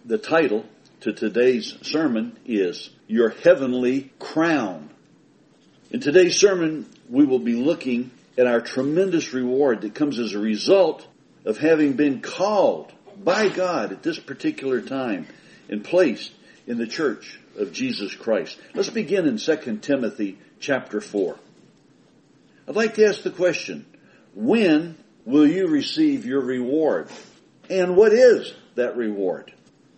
The title to today's sermon is Your Heavenly Crown. In today's sermon, we will be looking at our tremendous reward that comes as a result of having been called by God at this particular time and placed in the church of Jesus Christ. Let's begin in 2 Timothy chapter 4. I'd like to ask the question, when will you receive your reward? And what is that reward?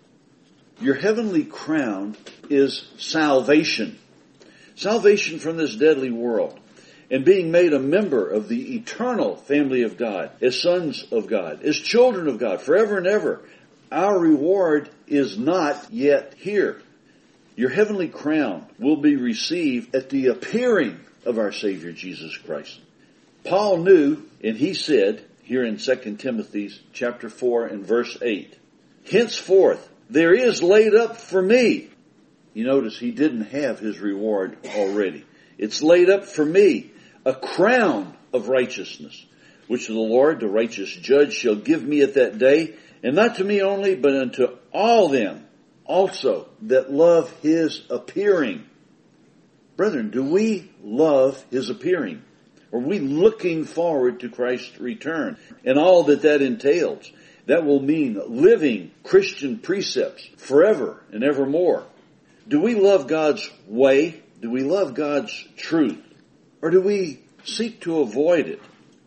Your heavenly crown is salvation. Salvation from this deadly world. And being made a member of the eternal family of God, as sons of God, as children of God, forever and ever. Our reward is not yet here. Your heavenly crown will be received at the appearing of our Savior Jesus Christ. Paul knew, and he said, here in 2 Timothy chapter 4 and verse 8, henceforth there is laid up for me. You notice he didn't have his reward already. It's laid up for me a crown of righteousness, which the Lord, the righteous judge, shall give me at that day, and not to me only, but unto all them also that love his appearing. Brethren, do we love his appearing? Are we looking forward to Christ's return and all that entails? That will mean living Christian precepts forever and evermore. Do we love God's way? Do we love God's truth? Or do we seek to avoid it?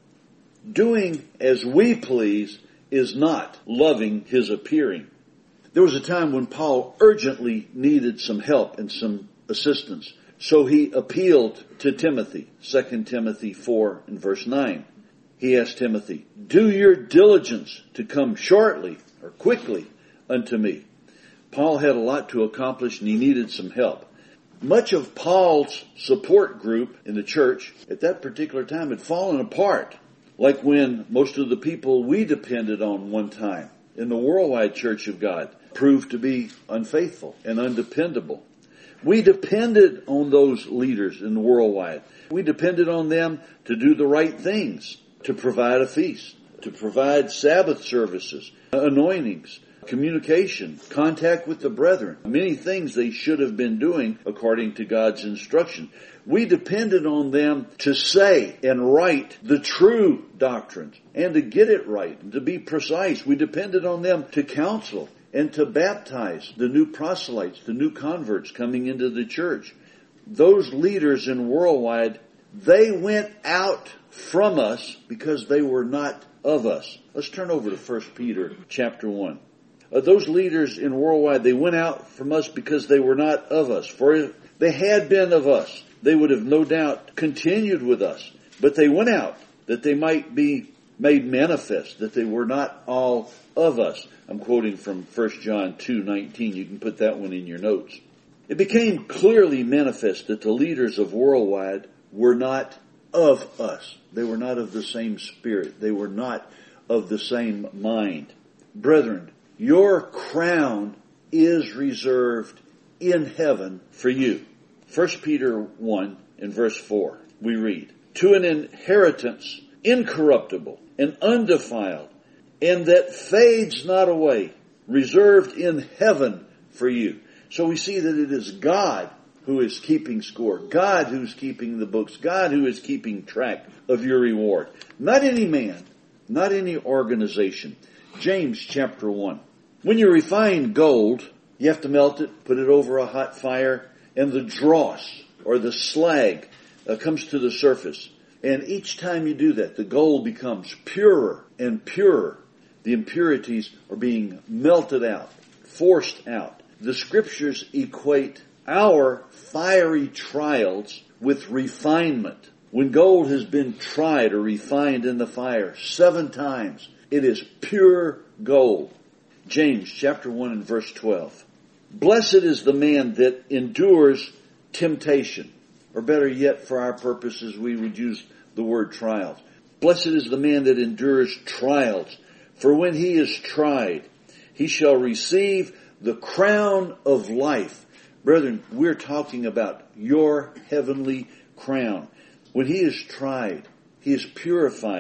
Doing as we please is not loving his appearing. There was a time when Paul urgently needed some help and some assistance. So he appealed to Timothy, 2 Timothy 4 and verse 9. He asked Timothy, do your diligence to come shortly or quickly unto me. Paul had a lot to accomplish and he needed some help. Much of Paul's support group in the church at that particular time had fallen apart, like when most of the people we depended on one time in the worldwide church of God proved to be unfaithful and undependable. We depended on those leaders in the worldwide. We depended on them to do the right things, to provide a feast, to provide Sabbath services, anointings, communication, contact with the brethren, many things they should have been doing according to God's instruction. We depended on them to say and write the true doctrines and to get it right and to be precise. We depended on them to counsel and to baptize the new proselytes, the new converts coming into the church. Those leaders in worldwide, they went out from us because they were not of us. Let's turn over to 1 Peter chapter 1. Those leaders in worldwide, they went out from us because they were not of us. For if they had been of us, they would have no doubt continued with us. But they went out that they might be made manifest, that they were not all of us. I'm quoting from 1 John 2:19. You can put that one in your notes. It became clearly manifest that the leaders of worldwide were not of us. They were not of the same spirit. They were not of the same mind. Brethren, your crown is reserved in heaven for you. 1 Peter 1 and verse 4, we read, to an inheritance incorruptible and undefiled, and that fades not away, reserved in heaven for you. So we see that it is God who is keeping score, God who's keeping the books, God who is keeping track of your reward. Not any man, not any organization. James chapter 1. When you refine gold, you have to melt it, put it over a hot fire, and the dross or the slag comes to the surface. And each time you do that, the gold becomes purer and purer. The impurities are being melted out, forced out. The scriptures equate our fiery trials with refinement. When gold has been tried or refined in the fire 7 times, it is pure gold. James chapter 1 and verse 12. Blessed is the man that endures temptation. Or better yet, for our purposes, we would use the word trials. Blessed is the man that endures trials. For when he is tried, he shall receive the crown of life. Brethren, we're talking about your heavenly crown. When he is tried, he is purified.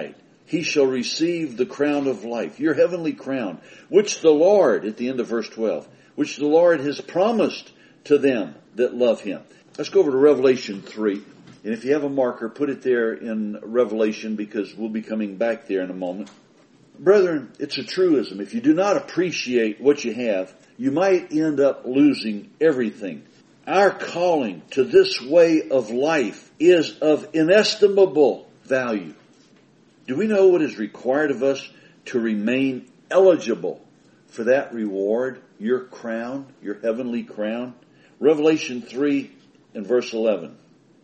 he shall receive the crown of life, your heavenly crown, which the Lord, at the end of verse 12, which the Lord has promised to them that love him. Let's go over to Revelation 3. And if you have a marker, put it there in Revelation, because we'll be coming back there in a moment. Brethren, it's a truism. If you do not appreciate what you have, you might end up losing everything. Our calling to this way of life is of inestimable value. Do we know what is required of us to remain eligible for that reward, your crown, your heavenly crown? Revelation 3 and verse 11.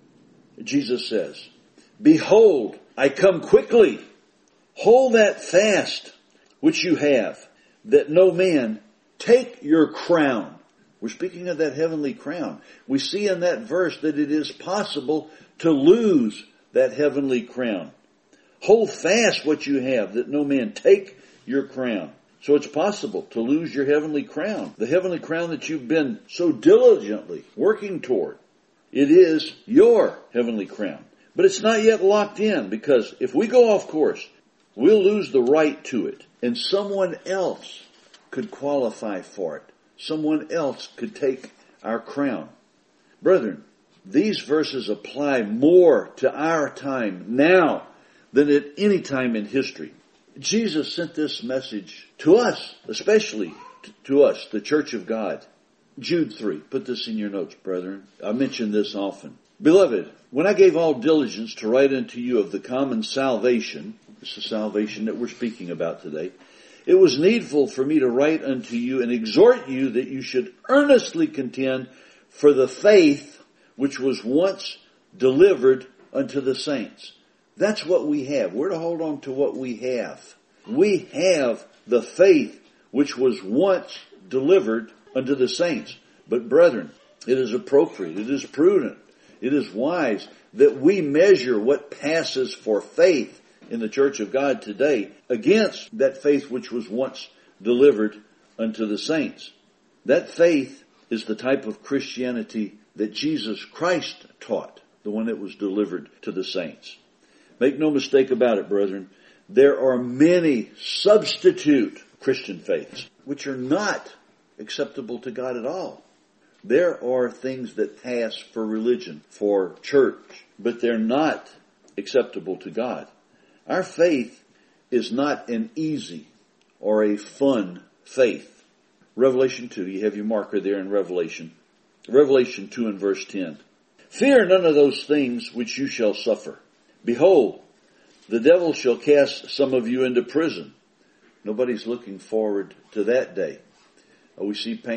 Jesus says, "Behold, I come quickly. Hold that fast which you have, that no man take your crown." We're speaking of that heavenly crown. We see in that verse that it is possible to lose that heavenly crown. Hold fast what you have, that no man take your crown. So it's possible to lose your heavenly crown, the heavenly crown that you've been so diligently working toward. It is your heavenly crown. But it's not yet locked in, because if we go off course, we'll lose the right to it. And someone else could qualify for it. Someone else could take our crown. Brethren, these verses apply more to our time now than at any time in history. Jesus sent this message to us, especially to us, the Church of God. Jude 3. Put this in your notes, brethren. I mention this often. "Beloved, when I gave all diligence to write unto you of the common salvation," this is the salvation that we're speaking about today, "it was needful for me to write unto you and exhort you that you should earnestly contend for the faith which was once delivered unto the saints." That's what we have. We're to hold on to what we have. We have the faith which was once delivered unto the saints. But brethren, it is appropriate, it is prudent, it is wise that we measure what passes for faith in the Church of God today against that faith which was once delivered unto the saints. That faith is the type of Christianity that Jesus Christ taught, the one that was delivered to the saints. Make no mistake about it, brethren. There are many substitute Christian faiths which are not acceptable to God at all. There are things that pass for religion, for church, but they're not acceptable to God. Our faith is not an easy or a fun faith. Revelation 2, you have your marker there in Revelation. Revelation 2 and verse 10. "Fear none of those things which you shall suffer. Behold, the devil shall cast some of you into prison." Nobody's looking forward to that day. We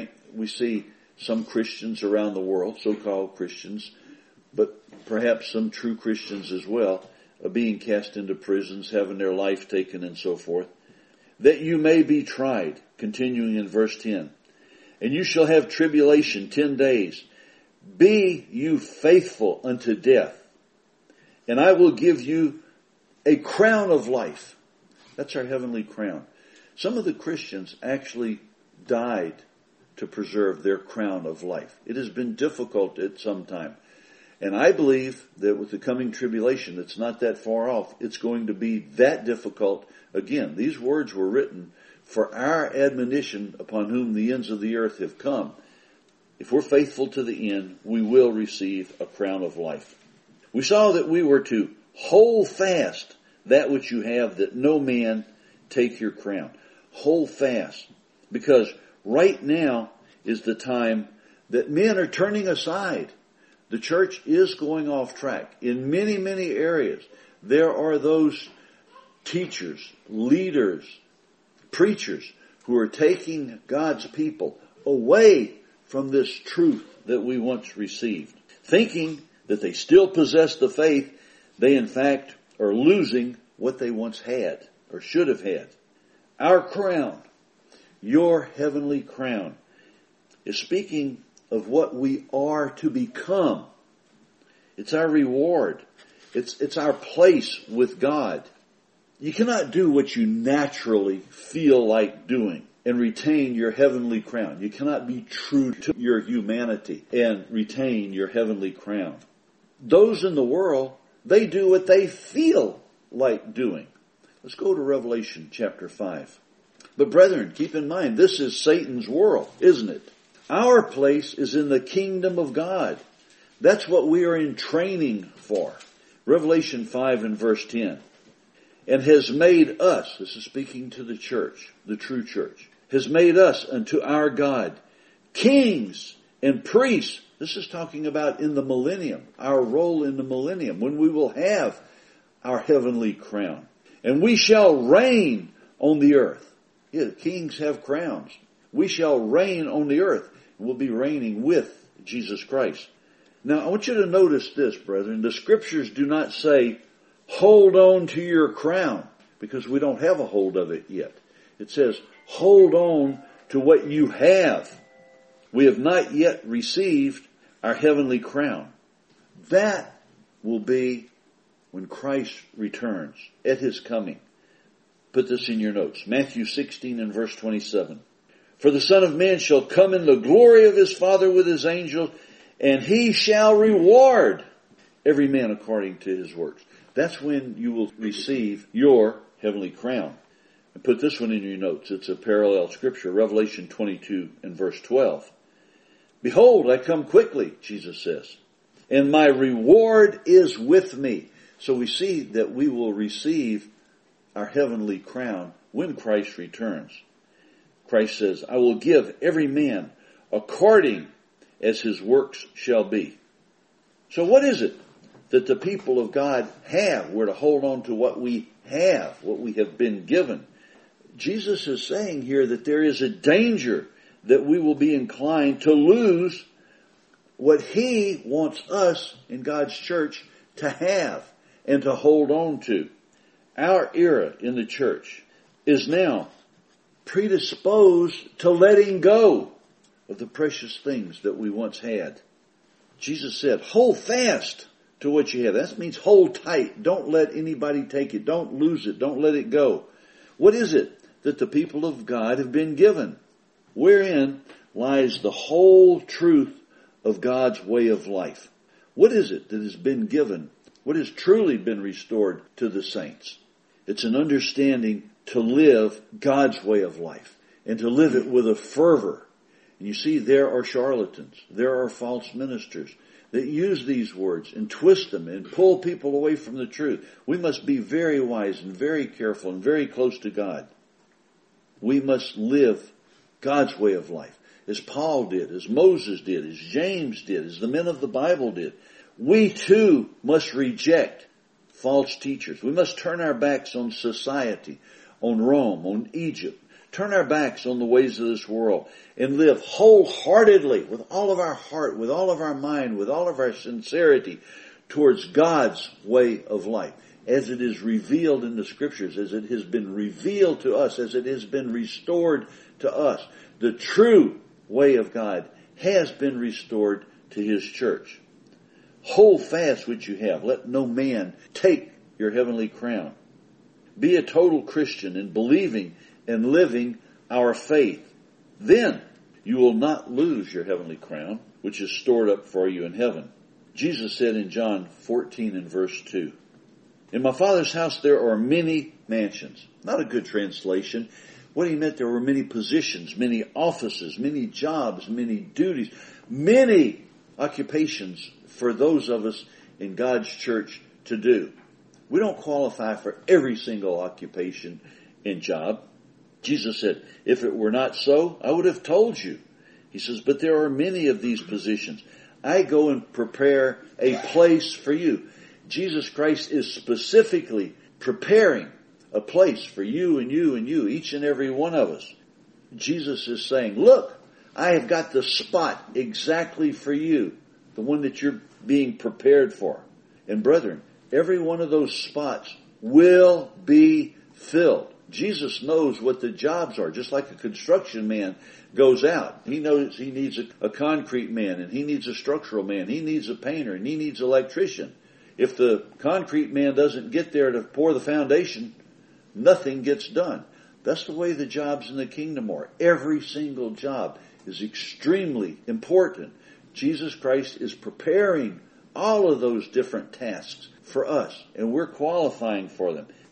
see some Christians around the world, so-called Christians, but perhaps some true Christians as well, being cast into prisons, having their life taken and so forth. "That you may be tried," continuing in verse 10. "And you shall have tribulation 10 days. Be you faithful unto death, and I will give you a crown of life." That's our heavenly crown. Some of the Christians actually died to preserve their crown of life. It has been difficult at some time. And I believe that with the coming tribulation, it's not that far off. It's going to be that difficult again. These words were written for our admonition upon whom the ends of the earth have come. If we're faithful to the end, we will receive a crown of life. We saw that we were to hold fast that which you have, that no man take your crown. Hold fast. Because right now is the time that men are turning aside. The church is going off track. In many, many areas, there are those teachers, leaders, preachers who are taking God's people away from this truth that we once received. Thinking that they still possess the faith, they in fact are losing what they once had or should have had. Our crown, your heavenly crown, is speaking of what we are to become. It's our reward. It's our place with God. You cannot do what you naturally feel like doing and retain your heavenly crown. You cannot be true to your humanity and retain your heavenly crown. Those in the world, they do what they feel like doing. Let's go to Revelation chapter 5. But brethren, keep in mind, this is Satan's world, isn't it? Our place is in the kingdom of God. That's what we are in training for. Revelation 5 and verse 10. And has made us, this is speaking to the church, the true church, has made us unto our God kings and priests. This is talking about in the millennium, our role in the millennium, when we will have our heavenly crown. And we shall reign on the earth. Yeah, kings have crowns. We shall reign on the earth. And we'll be reigning with Jesus Christ. Now, I want you to notice this, brethren. The scriptures do not say, hold on to your crown, because we don't have a hold of it yet. It says, hold on to what you have. We have not yet received our heavenly crown. That will be when Christ returns, at his coming. Put this in your notes. Matthew 16 and verse 27. For the Son of Man shall come in the glory of his Father with his angels, and he shall reward every man according to his works. That's when you will receive your heavenly crown. And put this one in your notes. It's a parallel scripture, Revelation 22 and verse 12. Behold, I come quickly, Jesus says, and my reward is with me. So we see that we will receive our heavenly crown when Christ returns. Christ says, I will give every man according as his works shall be. So what is it that the people of God have? We're to hold on to what we have, what we have been given. Jesus is saying here that there is a danger that we will be inclined to lose what he wants us in God's church to have and to hold on to. Our era in the church is now predisposed to letting go of the precious things that we once had. Jesus said, hold fast to what you have. That means hold tight. Don't let anybody take it. Don't lose it. Don't let it go. What is it that the people of God have been given? Wherein lies the whole truth of God's way of life. What is it that has been given? What has truly been restored to the saints? It's an understanding to live God's way of life and to live it with a fervor. And you see, there are charlatans. There are false ministers that use these words and twist them and pull people away from the truth. We must be very wise and very careful and very close to God. We must live God's way of life, as Paul did, as Moses did, as James did, as the men of the Bible did. We too must reject false teachers. We must turn our backs on society, on Rome, on Egypt. Turn our backs on the ways of this world and live wholeheartedly, with all of our heart, with all of our mind, with all of our sincerity, towards God's way of life, as it is revealed in the scriptures, as it has been revealed to us, as it has been restored to us. The true way of God has been restored to his church. Hold fast what you have. Let no man take your heavenly crown. Be a total Christian in believing and living our faith. Then you will not lose your heavenly crown, which is stored up for you in heaven. Jesus said in John 14 and verse 2, in my Father's house there are many mansions. Not a good translation. What he meant, there were many positions, many offices, many jobs, many duties, many occupations for those of us in God's church to do. We don't qualify for every single occupation and job. Jesus said, if it were not so, I would have told you. He says, but there are many of these positions. I go and prepare a place for you. Jesus Christ is specifically preparing a place for you and you and you, each and every one of us. Jesus is saying, look, I have got the spot exactly for you, the one that you're being prepared for. And brethren, every one of those spots will be filled. Jesus knows what the jobs are, just like a construction man goes out. He knows he needs a concrete man, and he needs a structural man, he needs a painter, and he needs an electrician. If the concrete man doesn't get there to pour the foundation, nothing gets done. That's the way the jobs in the kingdom are. Every single job is extremely important. Jesus Christ is preparing all of those different tasks for us, and we're qualifying for them.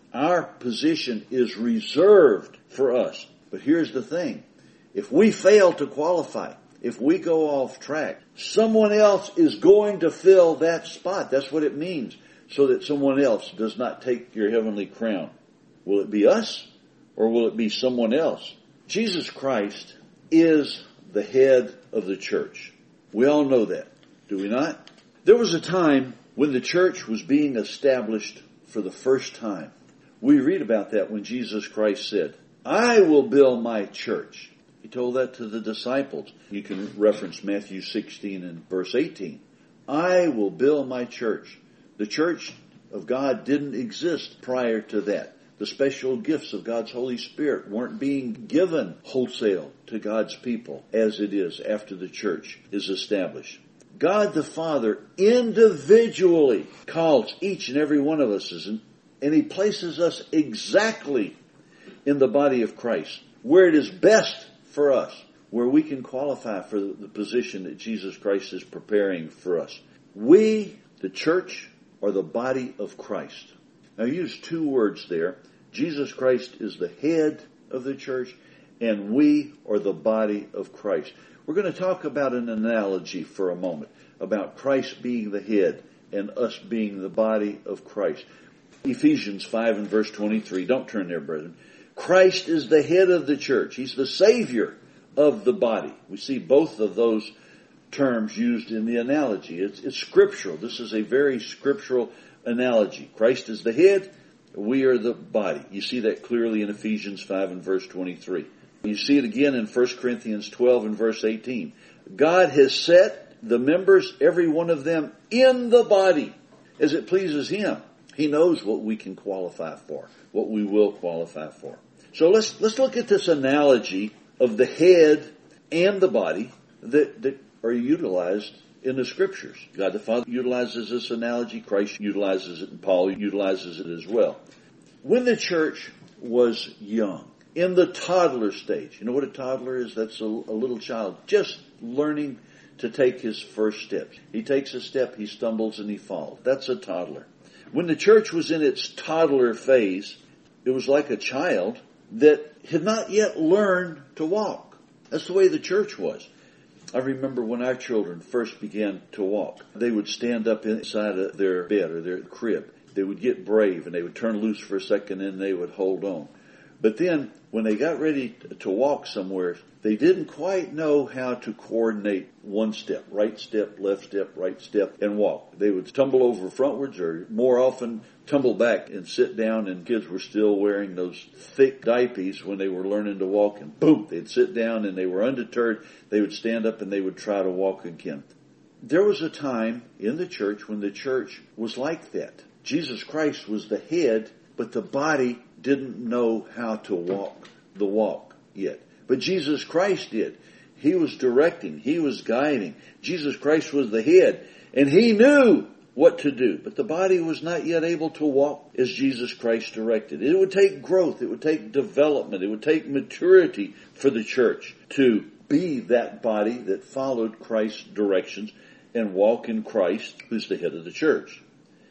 Our position is reserved for us. But here's the thing. If we fail to qualify, if we go off track, someone else is going to fill that spot. That's what it means. So that someone else does not take your heavenly crown. Will it be us or will it be someone else? Jesus Christ is the head of the church. We all know that, do we not? There was a time when the church was being established for the first time. We read about that when Jesus Christ said, I will build my church. He told that to the disciples. You can reference Matthew 16 and verse 18. I will build my church. The church of God didn't exist prior to that. The special gifts of God's Holy Spirit weren't being given wholesale to God's people as it is after the church is established. God the Father individually calls each and every one of us, and He places us exactly in the body of Christ, where it is best for us, where we can qualify for the position that Jesus Christ is preparing for us. We, the church, are the body of Christ. Now, I use two words there. Jesus Christ is the head of the church, and we are the body of Christ. We're going to talk about an analogy for a moment, about Christ being the head and us being the body of Christ. Ephesians 5 and verse 23. Don't turn there, brethren. Christ is the head of the church. He's the Savior of the body. We see both of those terms used in the analogy. It's scriptural. This is a very scriptural analogy. Christ is the head. We are the body. You see that clearly in Ephesians 5 and verse 23. You see it again in 1 Corinthians 12 and verse 18. God has set the members, every one of them, in the body as it pleases Him. He knows what we can qualify for, what we will qualify for. So let's look at this analogy of the head and the body that are utilized in the Scriptures. God the Father utilizes this analogy. Christ utilizes it, and Paul utilizes it as well. When the church was young, in the toddler stage, you know what a toddler is? That's a little child just learning to take his first steps. He takes a step, he stumbles, and he falls. That's a toddler. When the church was in its toddler phase, it was like a child that had not yet learned to walk. That's the way the church was. I remember when our children first began to walk, they would stand up inside of their bed or their crib. They would get brave and they would turn loose for a second and they would hold on. But then when they got ready to walk somewhere, they didn't quite know how to coordinate one step, right step, right step, and walk. They would tumble over frontwards or more often tumble back and sit down, and kids were still wearing those thick diapers when they were learning to walk, and boom, they'd sit down and they were undeterred. They would stand up and they would try to walk again. There was a time in the church when the church was like that. Jesus Christ was the head, but the body didn't know how to walk the walk yet. But Jesus Christ did. He was directing. He was guiding. Jesus Christ was the head, and He knew what to do. But the body was not yet able to walk as Jesus Christ directed. It would take growth. It would take development. It would take maturity for the church to be that body that followed Christ's directions and walk in Christ, who's the head of the church.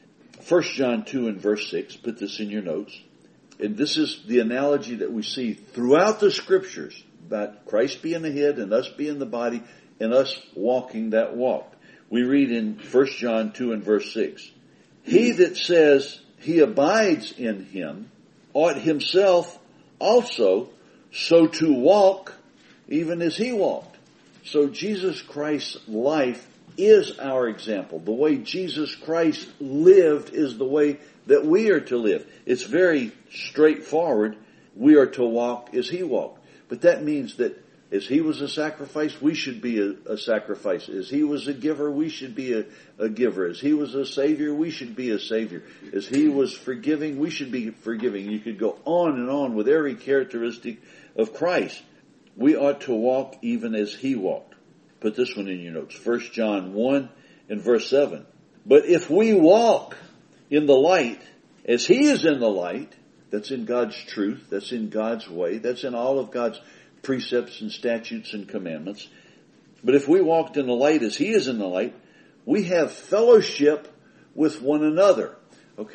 1 John 2 and verse 6, put this in your notes. And this is the analogy that we see throughout the Scriptures about Christ being the head and us being the body and us walking that walk. We read in 1 John 2 and verse 6, He that says he abides in Him ought himself also so to walk even as He walked. So Jesus Christ's life is our example. The way Jesus Christ lived is the way that we are to live. It's very straightforward. We are to walk as He walked. But that means that as He was a sacrifice, we should be a sacrifice. As He was a giver, we should be a giver. As He was a Savior, we should be a Savior. As He was forgiving, we should be forgiving. You could go on and on with every characteristic of Christ. We ought to walk even as He walked. Put this one in your notes. 1 John 1 and verse 7. But if we walk in the light, as He is in the light, that's in God's truth, that's in God's way, that's in all of God's precepts and statutes and commandments. But if we walked in the light as He is in the light, we have fellowship with one another. Okay,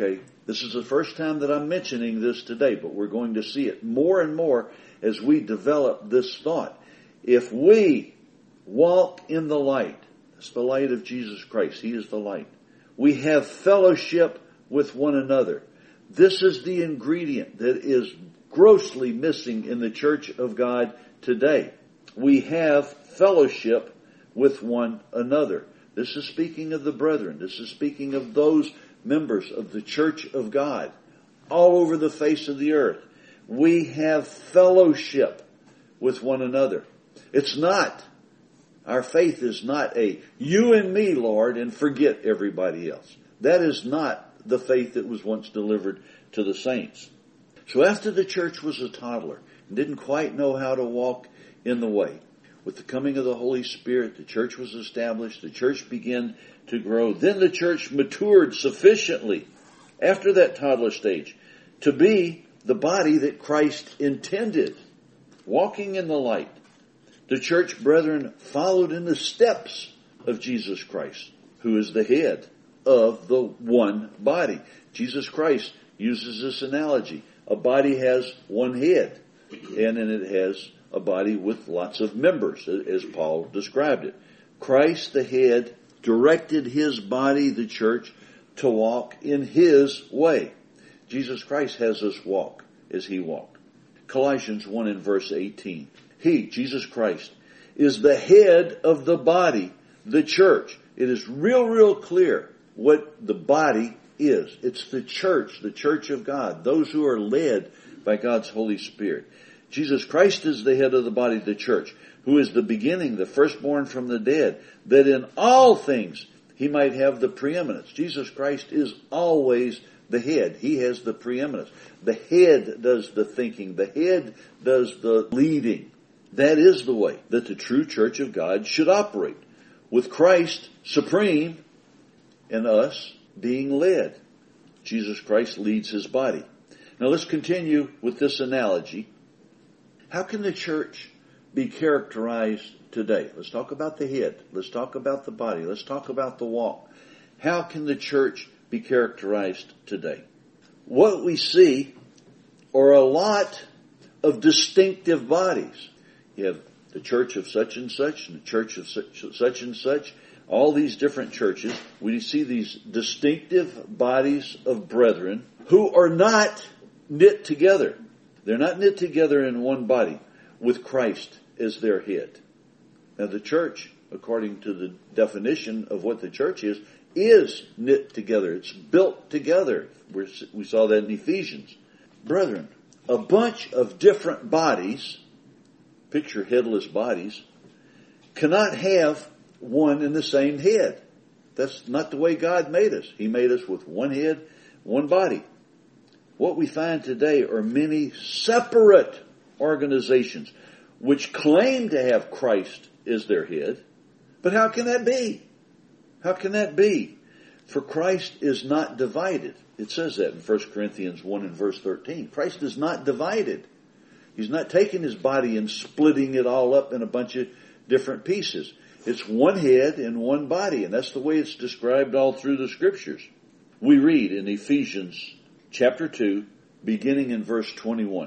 This is the first time that I'm mentioning this today, but we're going to see it more and more as we develop this thought. If we walk in the light, it's the light of Jesus Christ. He is the light. We have fellowship with one another. This is the ingredient that is grossly missing in the church of God today. We have fellowship with one another. This is speaking of the brethren. This is speaking of those members of the church of God all over the face of the earth. We have fellowship with one another. It's not, our faith is not a you and me, Lord, and forget everybody else. That is not the faith that was once delivered to the saints. So after the church was a toddler and didn't quite know how to walk in the way, with the coming of the Holy Spirit, the church was established, the church began to grow. Then the church matured sufficiently after that toddler stage to be the body that Christ intended, walking in the light. The church brethren followed in the steps of Jesus Christ, who is the head of the one body. Jesus Christ uses this analogy. A body has one head, and then it has a body with lots of members, as Paul described it. Christ, the head, directed his body, the church, to walk in his way. Jesus Christ has us walk as he walked. Colossians 1 and verse 18. He, Jesus Christ, is the head of the body, the church. It is real clear what the body is. It's the church of God, those who are led by God's Holy Spirit. Jesus Christ is the head of the body, the church, who is the beginning, the firstborn from the dead, that in all things he might have the preeminence. Jesus Christ is always the head. He has the preeminence. The head does the thinking. The head does the leading. That is the way that the true church of God should operate, with Christ supreme and us being led. Jesus Christ leads his body. Now let's continue with this analogy. How can the church be characterized today? Let's talk about the head. Let's talk about the body. Let's talk about the walk. How can the church be characterized today? What we see are a lot of distinctive bodies. You have the church of such and such, and the church of such and such. All these different churches. We see these distinctive bodies of brethren who are not knit together. They're not knit together in one body with Christ as their head. Now the church, according to the definition of what the church is knit together. It's built together. We saw that in Ephesians. Brethren, a bunch of different bodies, picture headless bodies, cannot have one and the same head. That's not the way God made us. He made us with one head, one body. What we find today are many separate organizations which claim to have Christ as their head. But how can that be? How can that be? For Christ is not divided. It says that in 1 Corinthians 1 and verse 13. Christ is not divided. He's not taking his body and splitting it all up in a bunch of different pieces. It's one head and one body, and that's the way it's described all through the Scriptures. We read in Ephesians chapter 2, beginning in verse 21.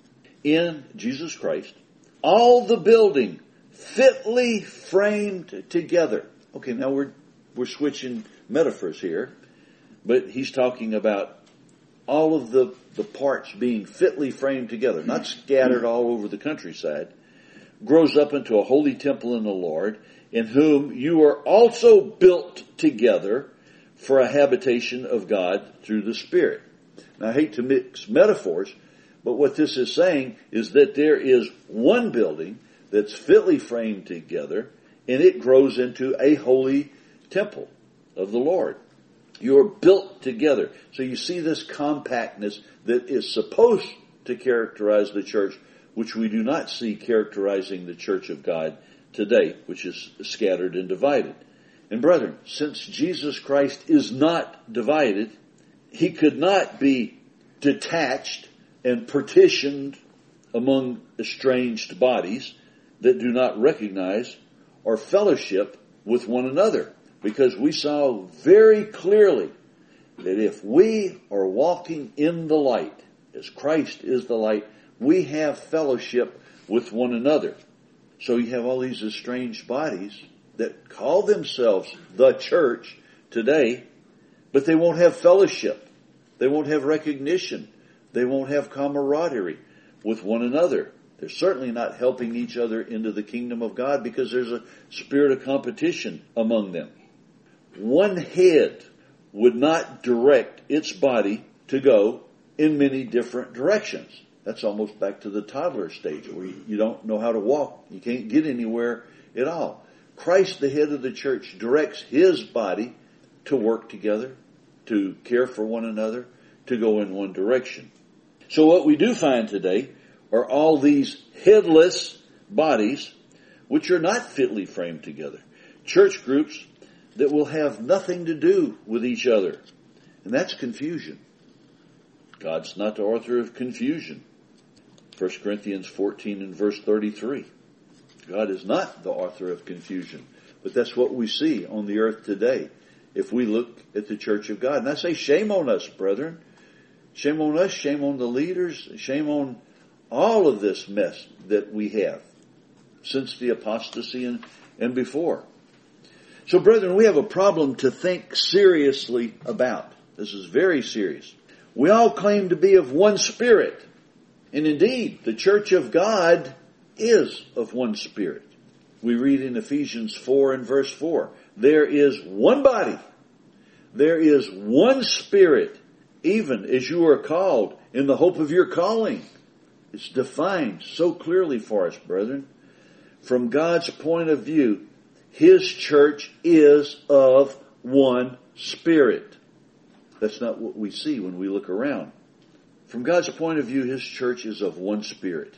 In Jesus Christ, all the building fitly framed together. Okay, now we're switching metaphors here, but he's talking about all of the parts being fitly framed together, not scattered all over the countryside, grows up into a holy temple in the Lord, in whom you are also built together for a habitation of God through the Spirit. Now, I hate to mix metaphors, but what this is saying is that there is one building that's fitly framed together, and it grows into a holy temple of the Lord. You are built together. So you see this compactness that is supposed to characterize the church, which we do not see characterizing the church of God today, which is scattered and divided. And brethren, since Jesus Christ is not divided, he could not be detached and partitioned among estranged bodies that do not recognize or fellowship with one another. Because we saw very clearly that if we are walking in the light, as Christ is the light, we have fellowship with one another. So you have all these estranged bodies that call themselves the church today, but they won't have fellowship. They won't have recognition. They won't have camaraderie with one another. They're certainly not helping each other into the kingdom of God because there's a spirit of competition among them. One head would not direct its body to go in many different directions. That's almost back to the toddler stage where you don't know how to walk. You can't get anywhere at all. Christ, the head of the church, directs his body to work together, to care for one another, to go in one direction. So what we do find today are all these headless bodies which are not fitly framed together. Church groups that will have nothing to do with each other. And that's confusion. God's not the author of confusion. 1 Corinthians 14 and verse 33. God is not the author of confusion. But that's what we see on the earth today if we look at the church of God. And I say shame on us, brethren. Shame on us, shame on the leaders, shame on all of this mess that we have since the apostasy and before. So, brethren, we have a problem to think seriously about. This is very serious. We all claim to be of one spirit. And indeed, the church of God is of one spirit. We read in Ephesians 4 and verse 4, there is one body. There is one spirit, even as you are called in the hope of your calling. It's defined so clearly for us, brethren. From God's point of view, his church is of one spirit. That's not what we see when we look around. From God's point of view, his church is of one spirit.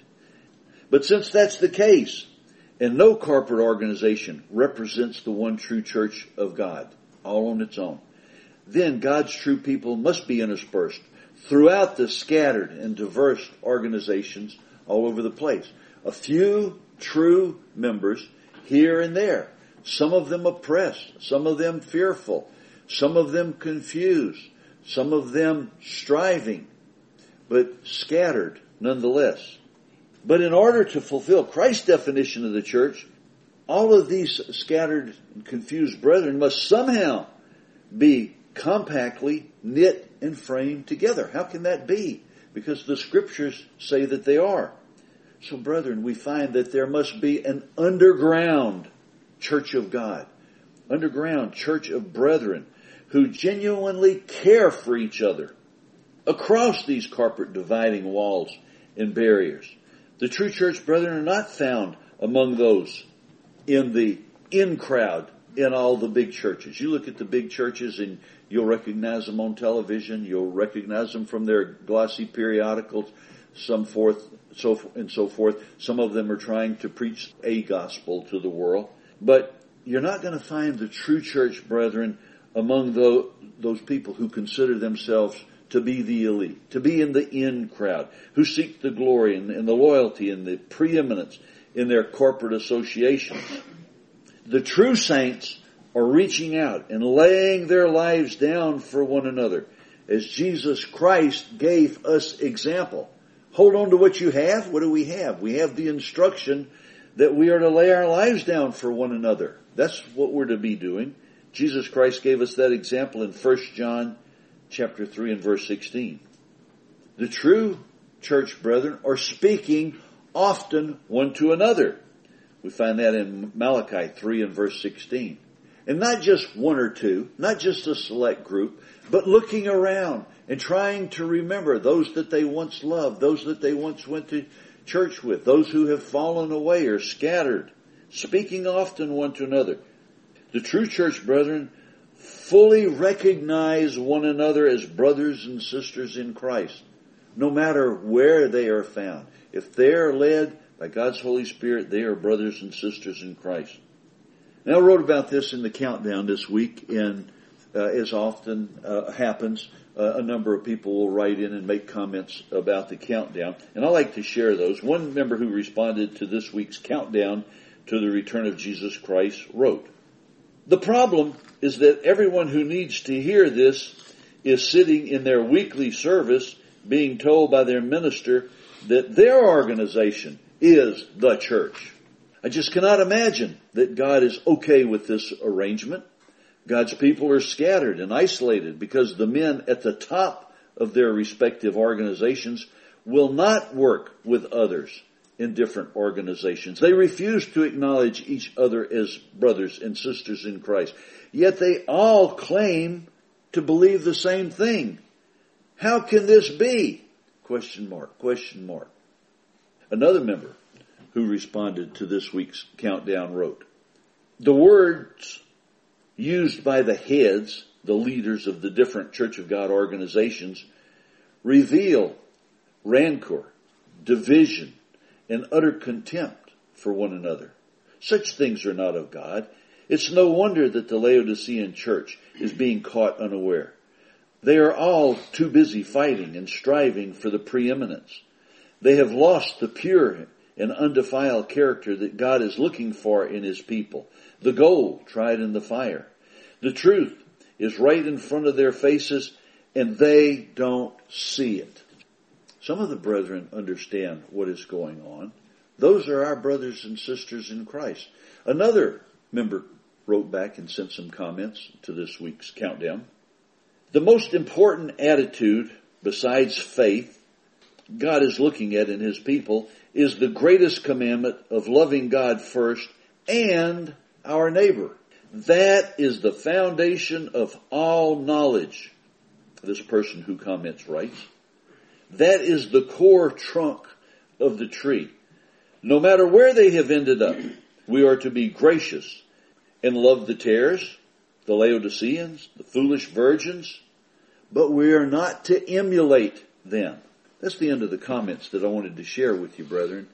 But since that's the case, and no corporate organization represents the one true church of God, all on its own, then God's true people must be interspersed throughout the scattered and diverse organizations all over the place. A few true members here and there. Some of them oppressed, some of them fearful, some of them confused, some of them striving, but scattered nonetheless. But in order to fulfill Christ's definition of the church, all of these scattered and confused brethren must somehow be compactly knit and framed together. How can that be? Because the scriptures say that they are. So, brethren, we find that there must be an underground church of God, underground church of brethren who genuinely care for each other across these corporate dividing walls and barriers. The true church brethren are not found among those in the in crowd in all the big churches. You look at the big churches and you'll recognize them on television. You'll recognize them from their glossy periodicals, so forth. Some of them are trying to preach a gospel to the world. But you're not going to find the true church brethren among those people who consider themselves to be the elite, to be in the in crowd, who seek the glory and the loyalty and the preeminence in their corporate associations. The true saints are reaching out and laying their lives down for one another as Jesus Christ gave us example. Hold on to what you have. What do we have? We have the instruction that we are to lay our lives down for one another. That's what we're to be doing. Jesus Christ gave us that example in 1 John chapter 3 and verse 16. The true church brethren are speaking often one to another. We find that in Malachi 3 and verse 16. And not just one or two, not just a select group, but looking around and trying to remember those that they once loved, those that they once went to church with, those who have fallen away or scattered, speaking often one to another. The true church brethren fully recognize one another as brothers and sisters in Christ, no matter where they are found. If they are led by God's Holy Spirit, they are brothers and sisters in Christ. Now, I wrote about this in the countdown this week, and as often happens, a number of people will write in and make comments about the countdown, and I like to share those. One member who responded to this week's countdown to the return of Jesus Christ wrote, "The problem is that everyone who needs to hear this is sitting in their weekly service being told by their minister that their organization is the church. I just cannot imagine that God is okay with this arrangement. God's people are scattered and isolated because the men at the top of their respective organizations will not work with others in different organizations. They refuse to acknowledge each other as brothers and sisters in Christ. Yet they all claim to believe the same thing. How can this be? Question mark, question mark. Another member who responded to this week's countdown wrote, the words used by the heads, the leaders of the different Church of God organizations, reveal rancor, division, and utter contempt for one another. Such things are not of God. It's no wonder that the Laodicean church is being caught unaware. They are all too busy fighting and striving for the preeminence. They have lost the pure and undefiled character that God is looking for in His people. The gold tried in the fire. The truth is right in front of their faces, and they don't see it. Some of the brethren understand what is going on. Those are our brothers and sisters in Christ. Another member wrote back and sent some comments to this week's countdown. The most important attitude besides faith God is looking at in His people is the greatest commandment of loving God first and our neighbor. That is the foundation of all knowledge. This person who comments writes, that is the core trunk of the tree. No matter where they have ended up, we are to be gracious and love the tares, the Laodiceans, the foolish virgins, but we are not to emulate them. That's the end of the comments that I wanted to share with you, brethren.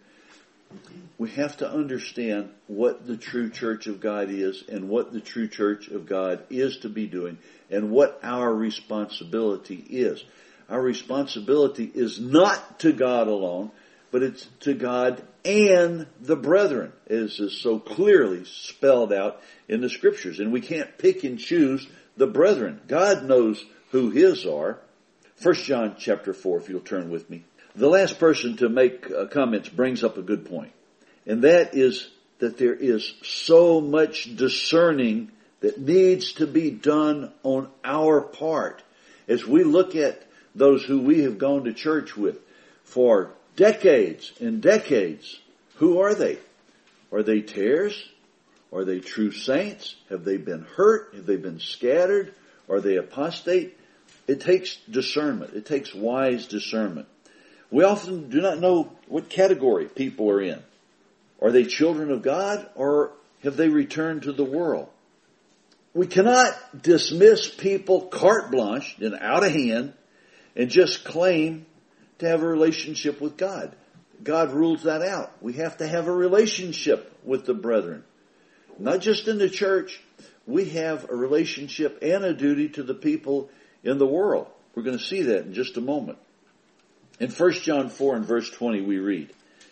We have to understand what the true church of God is and what the true church of God is to be doing and what our responsibility is. Our responsibility is not to God alone, but it's to God and the brethren, as is so clearly spelled out in the Scriptures. And we can't pick and choose the brethren. God knows who His are. 1 John chapter 4, if you'll turn with me. The last person to make comments brings up a good point. And that is that there is so much discerning that needs to be done on our part. As we look at those who we have gone to church with for decades and decades, who are they? Are they tares? Are they true saints? Have they been hurt? Have they been scattered? Are they apostate? It takes discernment. It takes wise discernment. We often do not know what category people are in. Are they children of God or have they returned to the world? We cannot dismiss people carte blanche and out of hand and just claim to have a relationship with God. God rules that out. We have to have a relationship with the brethren. Not just in the church. We have a relationship and a duty to the people in the world. We're going to see that in just a moment. In 1 John 4 and verse 20 we read,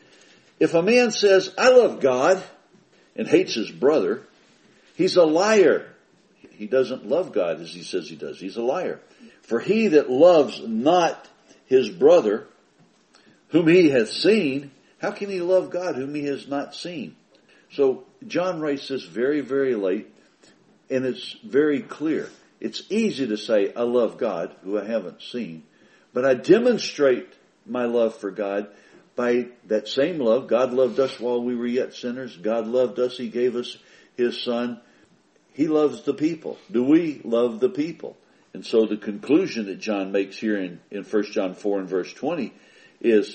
if a man says, I love God, and hates his brother, he's a liar. He doesn't love God as he says he does. He's a liar. For he that loves not his brother, whom he hath seen, how can he love God whom he has not seen? So John writes this very, very late, and it's very clear. It's easy to say, I love God, who I haven't seen, but I demonstrate my love for God by that same love. God loved us while we were yet sinners. God loved us. He gave us His Son. He loves the people. Do we love the people? And so the conclusion that John makes here in 1 John 4 and verse 20 is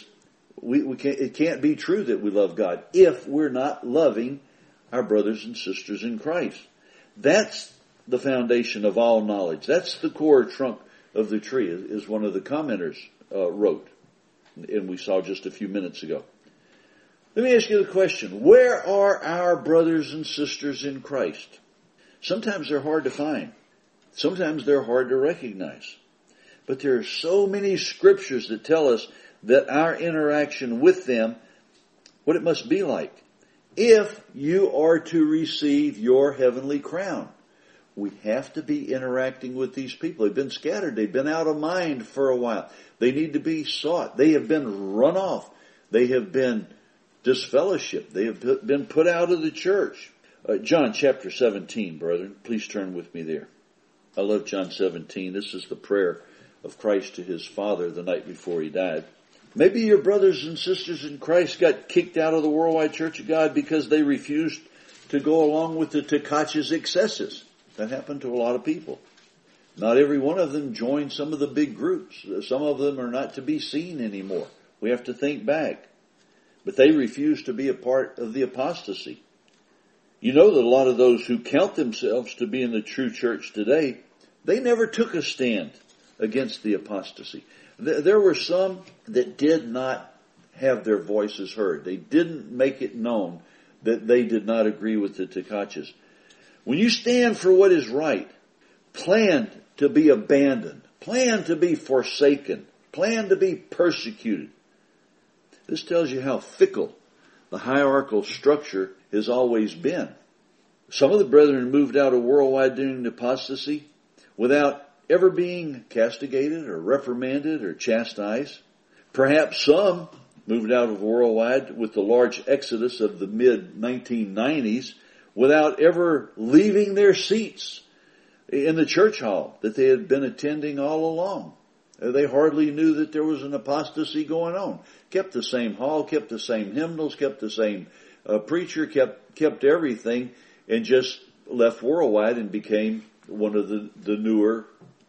it can't be true that we love God if we're not loving our brothers and sisters in Christ. That's the foundation of all knowledge. That's the core trunk of the tree, as one of the commenters wrote, and we saw just a few minutes ago. Let me ask you the question, where are our brothers and sisters in Christ? Sometimes they're hard to find. Sometimes they're hard to recognize. But there are so many scriptures that tell us that our interaction with them, what it must be like, if you are to receive your heavenly crown. We have to be interacting with these people. They've been scattered. They've been out of mind for a while. They need to be sought. They have been run off. They have been disfellowshipped. They have been put out of the church. John chapter 17, brethren. Please turn with me there. I love John 17. This is the prayer of Christ to his Father the night before he died. Maybe your brothers and sisters in Christ got kicked out of the Worldwide Church of God because they refused to go along with the Tekache's excesses. That happened to a lot of people. Not every one of them joined some of the big groups. Some of them are not to be seen anymore. We have to think back. But they refused to be a part of the apostasy. You know that a lot of those who count themselves to be in the true church today, they never took a stand against the apostasy. There were some that did not have their voices heard. They didn't make it known that they did not agree with the Tekaches. When you stand for what is right, plan to be abandoned, plan to be forsaken, plan to be persecuted. This tells you how fickle the hierarchical structure has always been. Some of the brethren moved out of Worldwide during the apostasy without ever being castigated or reprimanded or chastised. Perhaps some moved out of Worldwide with the large exodus of the mid-1990s without ever leaving their seats in the church hall that they had been attending all along. They hardly knew that there was an apostasy going on. Kept the same hall, kept the same hymnals, kept the same preacher, kept everything, and just left Worldwide and became one of the newer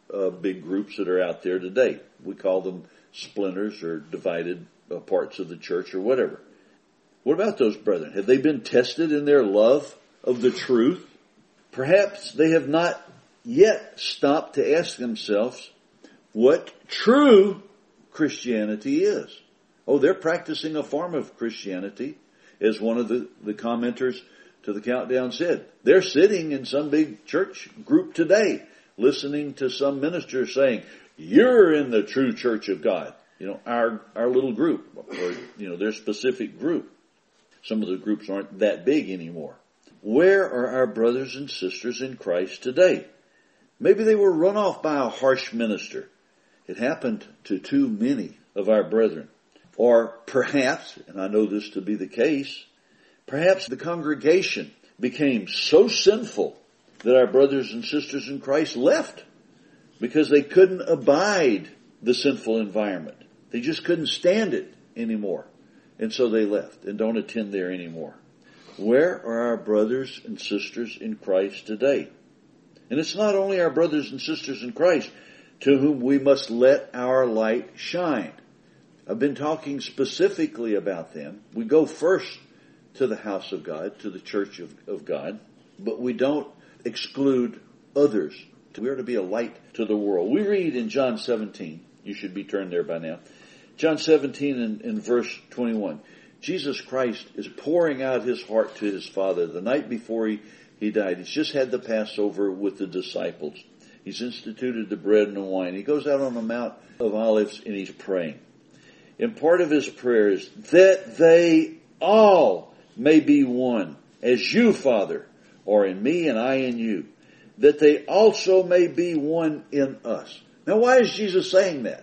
big groups that are out there today. We call them splinters or divided parts of the church or whatever. What about those brethren? Have they been tested in their love of the truth? Perhaps they have not yet stopped to ask themselves what true Christianity is. Oh, they're practicing a form of Christianity, as one of the commenters to the countdown said. They're sitting in some big church group today, listening to some minister saying, "You're in the true church of God." You know, our little group, or, you know, their specific group. Some of the groups aren't that big anymore. Where are our brothers and sisters in Christ today? Maybe they were run off by a harsh minister. It happened to too many of our brethren. Or perhaps, and I know this to be the case, perhaps the congregation became so sinful that our brothers and sisters in Christ left because they couldn't abide the sinful environment. They just couldn't stand it anymore. And so they left and don't attend there anymore. Where are our brothers and sisters in Christ today? And it's not only our brothers and sisters in Christ to whom we must let our light shine. I've been talking specifically about them. We go first to the house of God, to the church of God, but we don't exclude others. We are to be a light to the world. We read in John 17, you should be turned there by now, John 17 and verse 21, Jesus Christ is pouring out his heart to his Father the night before he died. He's just had the Passover with the disciples. He's instituted the bread and the wine. He goes out on the Mount of Olives and he's praying. And part of his prayer is that they all may be one, as you, Father, are in me and I in you, that they also may be one in us. Now, why is Jesus saying that?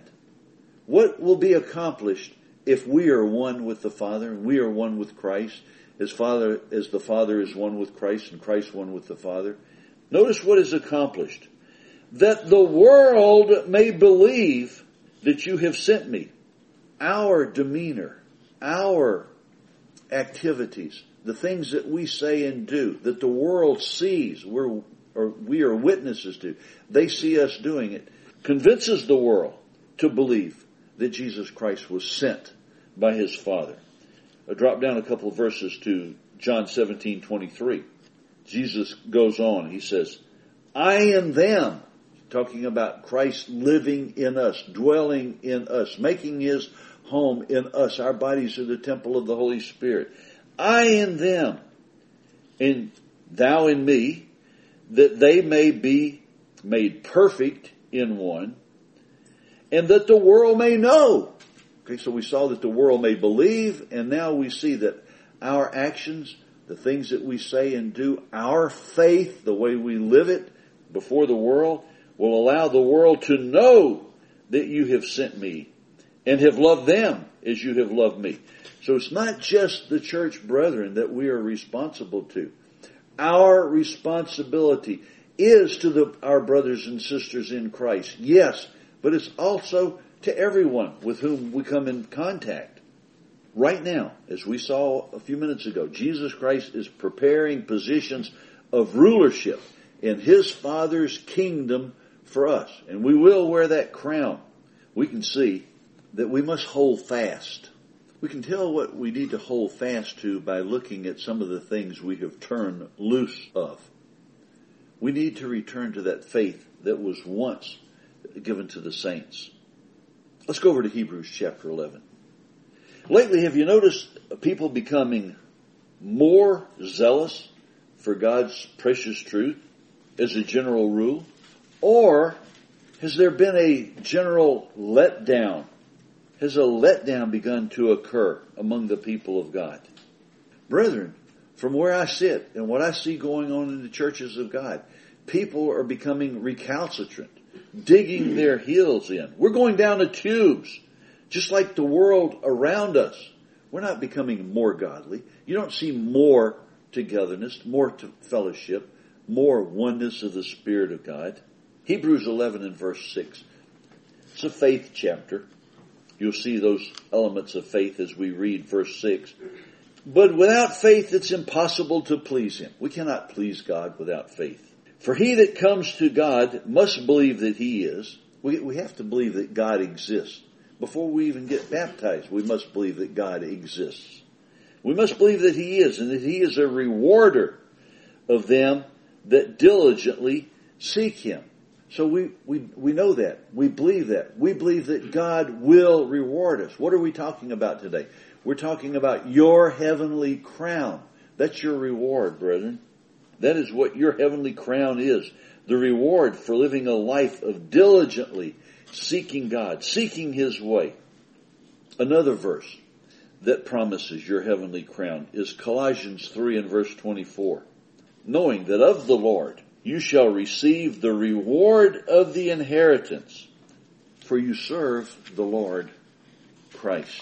What will be accomplished if we are one with the Father and we are one with Christ, as the Father is one with Christ and Christ one with the Father? Notice what is accomplished. That the world may believe that you have sent me. Our demeanor, our activities, the things that we say and do, that the world sees, we are witnesses to, they see us doing it, convinces the world to believe that Jesus Christ was sent by his Father. I drop down a couple of verses to John 17:23. Jesus goes on, he says, I in them, talking about Christ living in us, dwelling in us, making his home in us. Our bodies are the temple of the Holy Spirit. I in them, and thou in me, that they may be made perfect in one, and that the world may know. Okay, so we saw that the world may believe, and now we see that our actions, the things that we say and do, our faith, the way we live it, before the world will allow the world to know that you have sent me and have loved them as you have loved me. So it's not just the church brethren that we are responsible to. Our responsibility is to our brothers and sisters in Christ, yes, but it's also to everyone with whom we come in contact. Right now, as we saw a few minutes ago, Jesus Christ is preparing positions of rulership in His Father's kingdom for us. And we will wear that crown. We can see that we must hold fast. We can tell what we need to hold fast to by looking at some of the things we have turned loose of. We need to return to that faith that was once given to the saints. Let's go over to Hebrews chapter 11. Lately, have you noticed people becoming more zealous for God's precious truth as a general rule? Or has there been a general letdown? Has a letdown begun to occur among the people of God? Brethren, from where I sit and what I see going on in the churches of God, people are becoming recalcitrant, digging their heels in. We're going down the tubes, just like the world around us. We're not becoming more godly. You don't see more togetherness, more fellowship, more oneness of the Spirit of God. Hebrews 11 and verse 6. It's a faith chapter. You'll see those elements of faith as we read verse 6. But without faith it's impossible to please Him. We cannot please God without faith. For he that comes to God must believe that He is. We have to believe that God exists. Before we even get baptized, we must believe that God exists. We must believe that He is, and that He is a rewarder of them that diligently seek Him. So we know that. We believe that. We believe that God will reward us. What are we talking about today? We're talking about your heavenly crown. That's your reward, brethren. That is what your heavenly crown is. The reward for living a life of diligently seeking God, seeking His way. Another verse that promises your heavenly crown is Colossians 3 and verse 24. Knowing that of the Lord you shall receive the reward of the inheritance, for you serve the Lord Christ.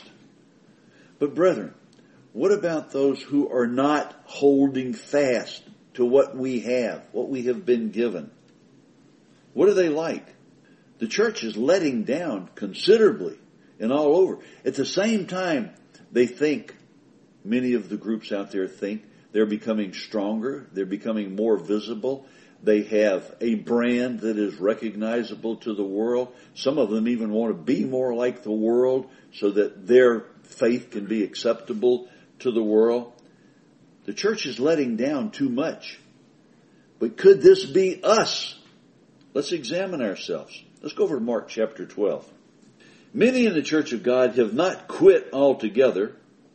But brethren, what about those who are not holding fast to what we have been given? What are they like? The church is letting down considerably and all over. At the same time, they think, many of the groups out there think, they're becoming stronger, they're becoming more visible. They have a brand that is recognizable to the world. Some of them even want to be more like the world so that their faith can be acceptable to the world. The church is letting down too much. But could this be us? Let's examine ourselves. Let's go over to Mark chapter 12. Many in the church of God have not quit altogether.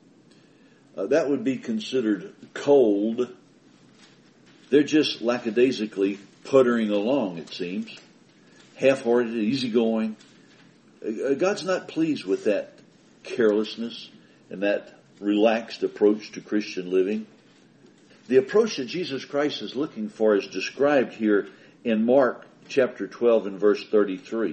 That would be considered cold. They're just lackadaisically puttering along, it seems. Half-hearted, easygoing. God's not pleased with that carelessness and that relaxed approach to Christian living. The approach that Jesus Christ is looking for is described here in Mark chapter 12 and verse 33.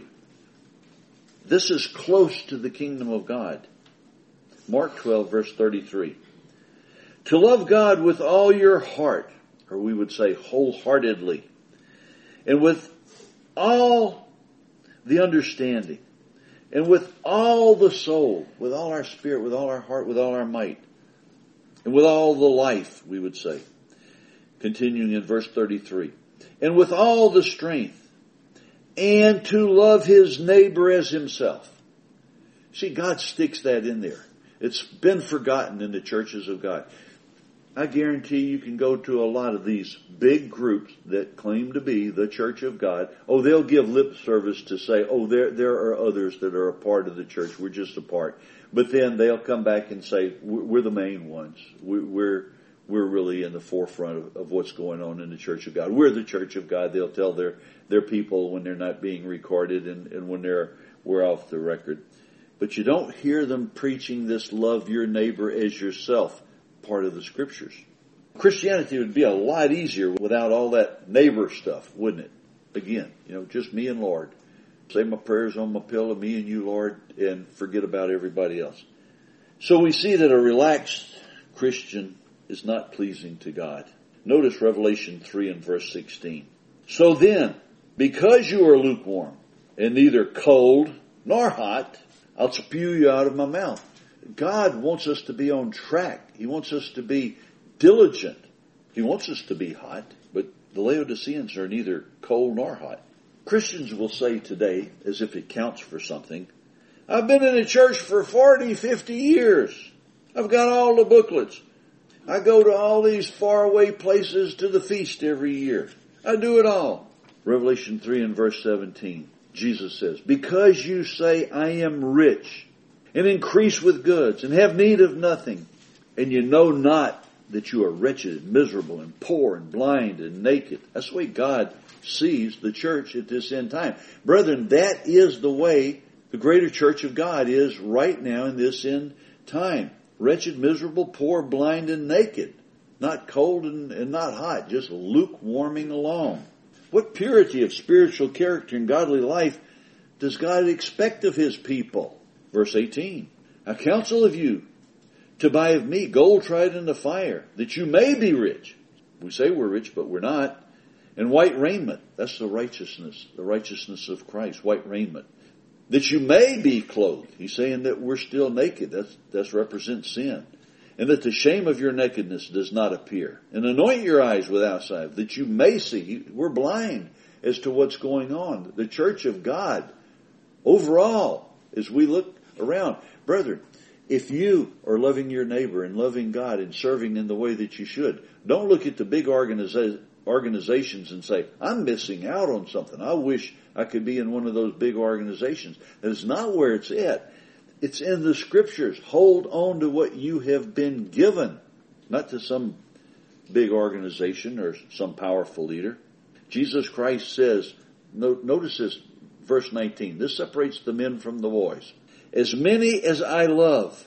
This is close to the kingdom of God. Mark 12 verse 33. To love God with all your heart, or we would say wholeheartedly, and with all the understanding, and with all the soul, with all our spirit, with all our heart, with all our might, and with all the life, we would say. Continuing in verse 33. And with all the strength, and to love his neighbor as himself. See, God sticks that in there. It's been forgotten in the churches of God. I guarantee you can go to a lot of these big groups that claim to be the church of God. Oh, they'll give lip service to say, oh, there are others that are a part of the church. We're just a part. But then they'll come back and say, we're the main ones. We're really in the forefront of what's going on in the church of God. We're the church of God. They'll tell their people when they're not being recorded and when we're off the record. But you don't hear them preaching this love your neighbor as yourself part of the scriptures. Christianity would be a lot easier without all that neighbor stuff, wouldn't it? again. Just me and Lord. Say my prayers on my pillow, me and you, Lord, and forget about everybody else. So we see that a relaxed Christian is not pleasing to God. Notice Revelation 3 and verse 16. So then, because you are lukewarm and neither cold nor hot, I'll spew you out of my mouth. God wants us to be on track. He wants us to be diligent. He wants us to be hot, but the Laodiceans are neither cold nor hot. Christians will say today, as if it counts for something, I've been in a church for 40, 50 years. I've got all the booklets. I go to all these faraway places to the feast every year. I do it all. Revelation 3 and verse 17, Jesus says, because you say I am rich and increase with goods and have need of nothing, and you know not that you are wretched and miserable and poor and blind and naked. That's the way God sees the church at this end time. Brethren, that is the way the greater church of God is right now in this end time. Wretched, miserable, poor, blind, and naked. Not cold and not hot, just lukewarming along. What purity of spiritual character and godly life does God expect of His people? Verse 18, I counsel of you to buy of me gold tried in the fire, that you may be rich. We say we're rich, but we're not. And white raiment, that's the righteousness of Christ, white raiment. That you may be clothed. He's saying that we're still naked. That represents sin. And that the shame of your nakedness does not appear. And anoint your eyes with eye salve, that you may see. We're blind as to what's going on. The church of God, overall, as we look around, brethren, if you are loving your neighbor and loving God and serving in the way that you should, don't look at the big organizations and say, I'm missing out on something. I wish I could be in one of those big organizations. That is not where it's at. It's in the Scriptures. Hold on to what you have been given, not to some big organization or some powerful leader. Jesus Christ says, notice this, verse 19, this separates the men from the boys. As many as I love,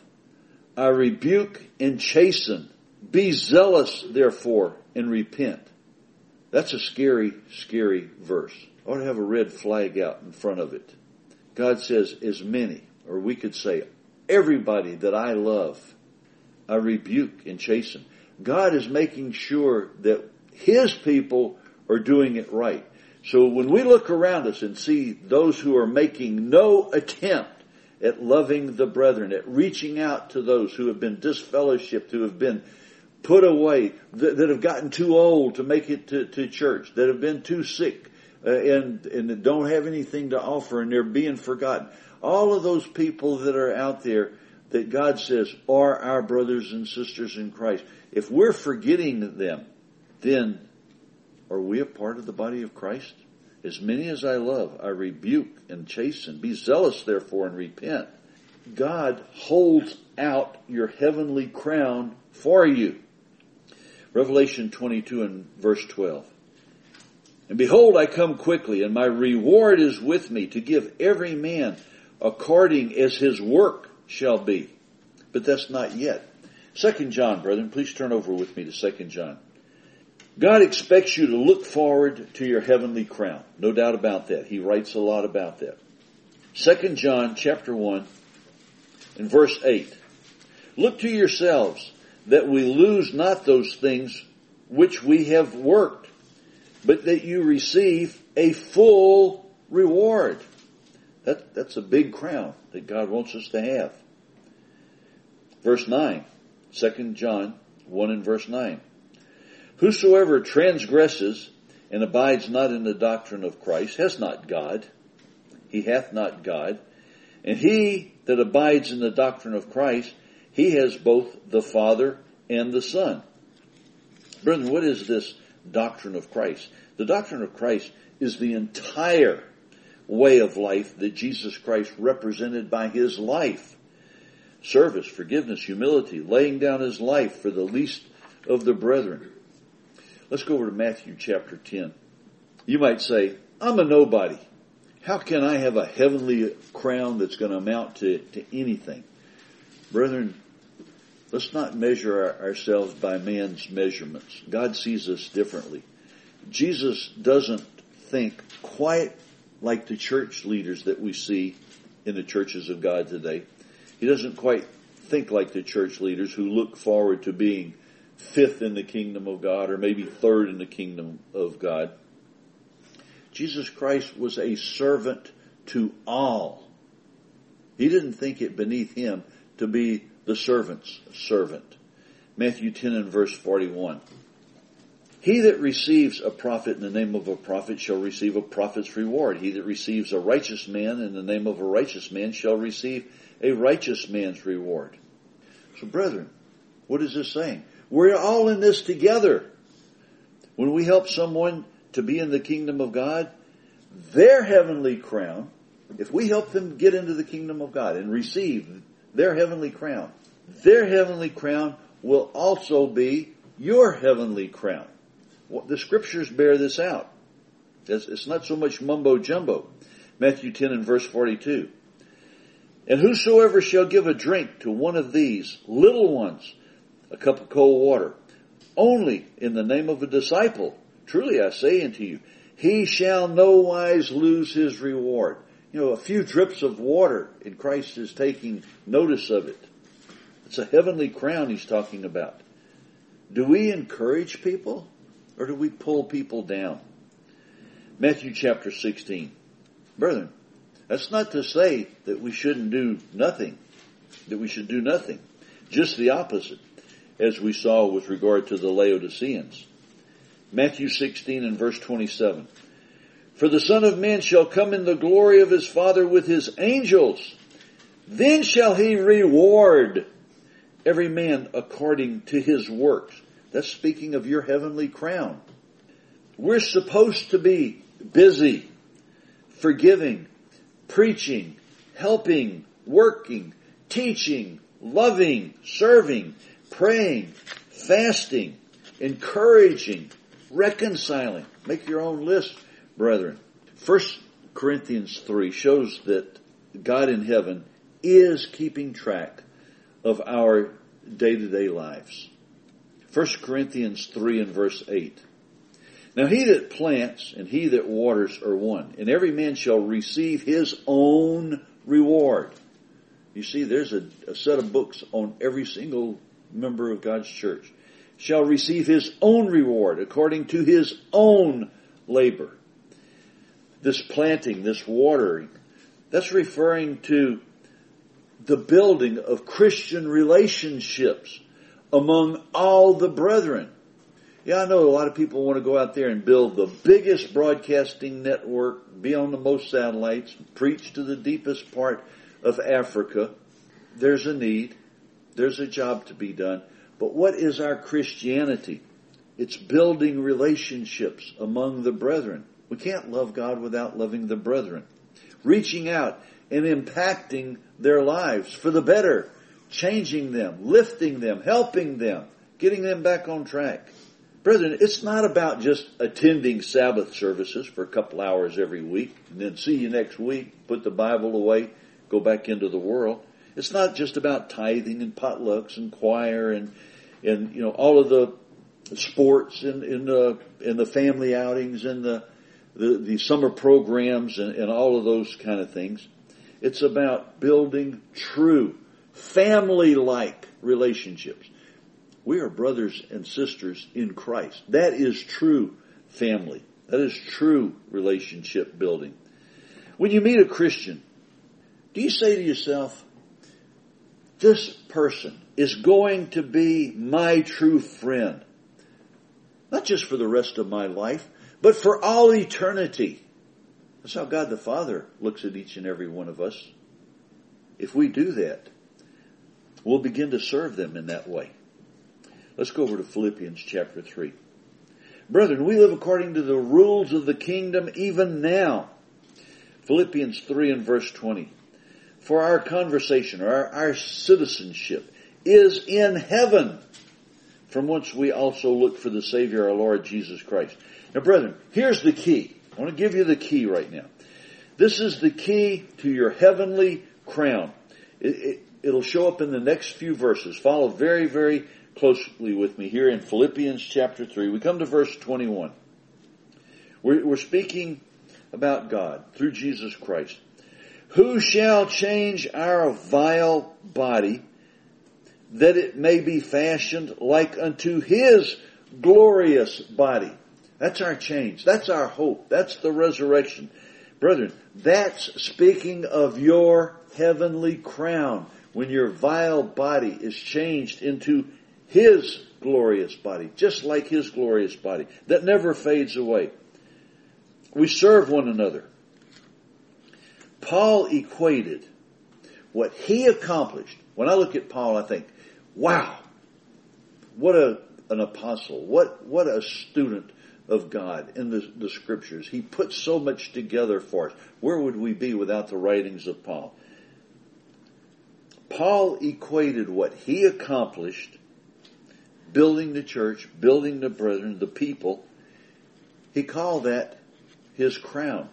I rebuke and chasten. Be zealous, therefore, and repent. That's a scary, scary verse. I ought to have a red flag out in front of it. God says, as many, or we could say, everybody that I love, I rebuke and chasten. God is making sure that His people are doing it right. So when we look around us and see those who are making no attempt at loving the brethren, at reaching out to those who have been disfellowshipped, who have been put away, that have gotten too old to make it to church, that have been too sick and that don't have anything to offer and they're being forgotten. All of those people that are out there that God says are our brothers and sisters in Christ. If we're forgetting them, then are we a part of the body of Christ? As many as I love, I rebuke and chasten. Be zealous, therefore, and repent. God holds out your heavenly crown for you. Revelation 22 and verse 12. And behold, I come quickly, and my reward is with me to give every man according as his work shall be. But that's not yet. 2 John, brethren, please turn over with me to 2 John. God expects you to look forward to your heavenly crown. No doubt about that. He writes a lot about that. 2 John chapter 1 and verse 8. Look to yourselves that we lose not those things which we have worked, but that you receive a full reward. That's a big crown that God wants us to have. Verse 9. 2 John 1 and verse 9. Whosoever transgresses and abides not in the doctrine of Christ has not God. He hath not God. And he that abides in the doctrine of Christ, he has both the Father and the Son. Brethren, what is this doctrine of Christ? The doctrine of Christ is the entire way of life that Jesus Christ represented by His life. Service, forgiveness, humility, laying down His life for the least of the brethren. Let's go over to Matthew chapter 10. You might say, I'm a nobody. How can I have a heavenly crown that's going to amount to anything? Brethren, let's not measure ourselves by man's measurements. God sees us differently. Jesus doesn't think quite like the church leaders that we see in the churches of God today. He doesn't quite think like the church leaders who look forward to being fifth in the kingdom of God or maybe third in the kingdom of God. Jesus Christ was a servant to all. He didn't think it beneath him to be the servant's servant. Matthew 10 and verse 41. He that receives a prophet in the name of a prophet shall receive a prophet's reward. He that receives a righteous man in the name of a righteous man shall receive a righteous man's reward. So brethren, what is this saying? We're all in this together. When we help someone to be in the kingdom of God, their heavenly crown, if we help them get into the kingdom of God and receive their heavenly crown will also be your heavenly crown. The scriptures bear this out. It's not so much mumbo jumbo. Matthew 10 and verse 42. And whosoever shall give a drink to one of these little ones, a cup of cold water, only in the name of a disciple, truly I say unto you, he shall no wise lose his reward. A few drips of water, and Christ is taking notice of it. It's a heavenly crown he's talking about. Do we encourage people, or do we pull people down? Matthew chapter 16. Brethren, that's not to say that we shouldn't do nothing, that we should do nothing. Just the opposite, as we saw with regard to the Laodiceans. Matthew 16 and verse 27. For the Son of Man shall come in the glory of his Father with his angels. Then shall he reward every man according to his works. That's speaking of your heavenly crown. We're supposed to be busy, forgiving, preaching, helping, working, teaching, loving, serving, praying, fasting, encouraging, reconciling. Make your own list, brethren. 1 Corinthians 3 shows that God in heaven is keeping track of our day-to-day lives. 1 Corinthians 3 and verse 8. Now he that plants and he that waters are one, and every man shall receive his own reward. You see, there's a set of books on every single member of God's church. Shall receive his own reward according to his own labor. This planting, this watering, that's referring to the building of Christian relationships among all the brethren. Yeah, I know a lot of people want to go out there and build the biggest broadcasting network, be on the most satellites, preach to the deepest part of Africa. There's a need. There's a job to be done. But what is our Christianity? It's building relationships among the brethren. We can't love God without loving the brethren. Reaching out and impacting their lives for the better. Changing them, lifting them, helping them, getting them back on track. Brethren, it's not about just attending Sabbath services for a couple hours every week and then see you next week, put the Bible away, go back into the world. It's not just about tithing and potlucks and choir and all of the sports and the family outings and the summer programs and all of those kind of things. It's about building true family-like relationships. We are brothers and sisters in Christ. That is true family. That is true relationship building. When you meet a Christian, do you say to yourself, this person is going to be my true friend? Not just for the rest of my life, but for all eternity. That's how God the Father looks at each and every one of us. If we do that, we'll begin to serve them in that way. Let's go over to Philippians chapter 3. Brethren, we live according to the rules of the kingdom even now. Philippians 3 and verse 20. For our conversation, or our citizenship, is in heaven, from whence we also look for the Savior, our Lord Jesus Christ. Now, brethren, here's the key. I want to give you the key right now. This is the key to your heavenly crown. It'll show up in the next few verses. Follow very, very closely with me here in Philippians chapter 3. We come to verse 21. We're speaking about God through Jesus Christ. Who shall change our vile body, that it may be fashioned like unto His glorious body? That's our change. That's our hope. That's the resurrection. Brethren, that's speaking of your heavenly crown, when your vile body is changed into His glorious body, just like His glorious body, that never fades away. We serve one another. Paul equated what he accomplished. When I look at Paul, I think, wow, what an apostle, what a student of God in the Scriptures. He put so much together for us. Where would we be without the writings of Paul? Paul equated what he accomplished, building the church, building the brethren, the people, he called that his crown.